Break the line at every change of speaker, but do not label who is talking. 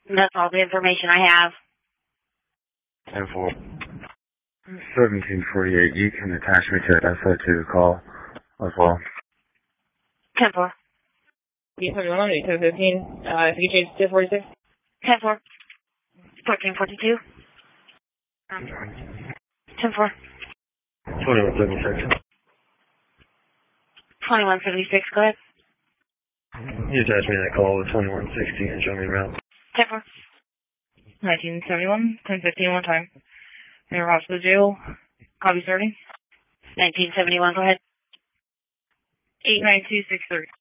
That's all the information I have.
10-4. 1748, you can attach me to that SO2 call as well.
10-4.
You put me on 10-15. If you change to 46.
10-4. 1442. 10-4.
2176.
2176, go ahead.
You attach me to that call with 2160 and show me around.
10-4.
1971, 10-15 one time. Mayor Ross to the jail. Copy starting.
1971, go ahead.
89263.